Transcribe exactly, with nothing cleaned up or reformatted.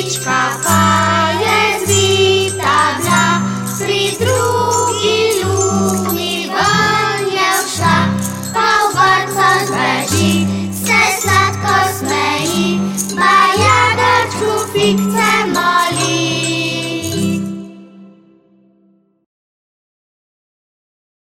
Libička pajec vytáhla, pri druhý lúni vonia všla. Paubarca zbeží, se sladko smejí, bajadočku fikce